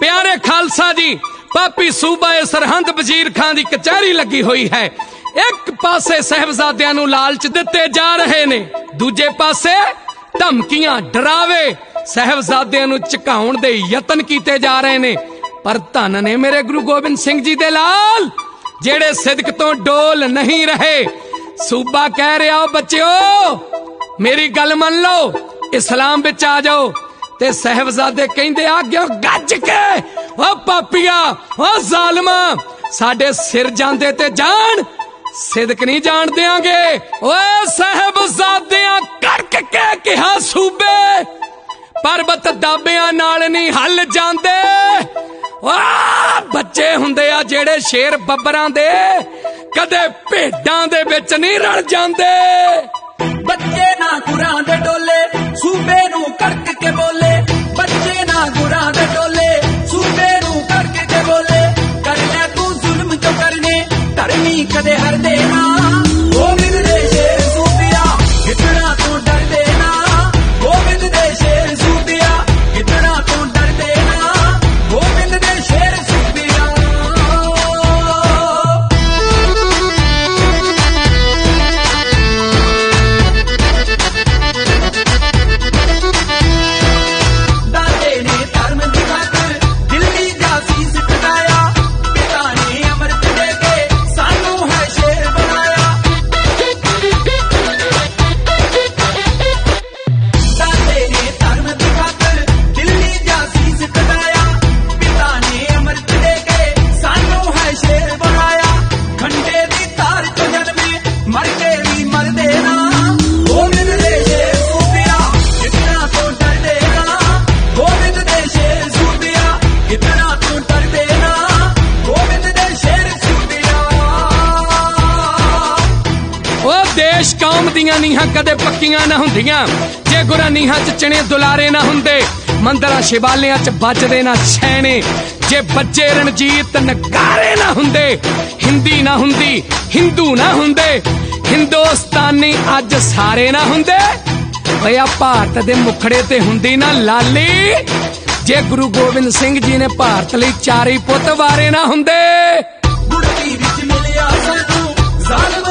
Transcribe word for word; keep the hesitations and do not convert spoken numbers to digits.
प्यारे खालसा जी, पापी सूबा सरहंद वजीर खान की कचहरी लगी हुई है। एक पासे साहबजादियां नूं लालच दिते जा रहे ने, दूजे पासे धमकियां डरावे साहबजादियां नूं झकाउण दे यतन कीते जा रहे ने। पर धन ने मेरे गुरु गोबिंद सिंह जी दे लाल, जेड़े सिदक तो डोल नहीं रहे। सूबा कह रहा हो बच्चों, मेरी गल मन लो, इस्लाम विच आ जाओ। ते साहबजादे कहंदे आ गयो गज के, ओ पापिया, ओ जालमा, साडे सिर जांदे ते जान, सिदक नहीं जान देंगे। ओ साहबजादियां करक के कहा सूबे, पर्वत दाबियां नाल नहीं हल जांदे। ओ बच्चे हुंदे आ जेड़े शेर बब्बरां दे, कदे भेडां दे विच नहीं रल जांदे। बच्चे ना गुरां दे डोले, सूबे नू करक के बोले। बच्चे ना गुरां दे डोले, सूबे नू करक के बोले। कर ले तू जुल्म जो करने, धर्मी कदे हर देना। गोविंद दे शेर सूबिया, कितना तू डर देना। गोविंद दे शेर सूबिया, कितना तू डर देना। गोविंद दे शेर सूबिया। देश कौम दियां नीहां कदे पक्कियां ना हुंदियां, जे गुरा नीहां च चने दुलारे ना हुंदे। मंदरां शिवालियां च बजदे ना छैने, जे बच्चे रणजीत नगारे ना हुंदे। हिंदी ना हुंदी, हिंदू ना हुंदे, हिंदुस्तानी अज सारे ना हुंदे। भैया भारत दे मुखड़े ते हुंदी ना लाली, जे गुरु गोबिंद सिंह जी ने भारत लई चार ही पुत वारे ना हुंदे। गुरती विच मिलिया सानू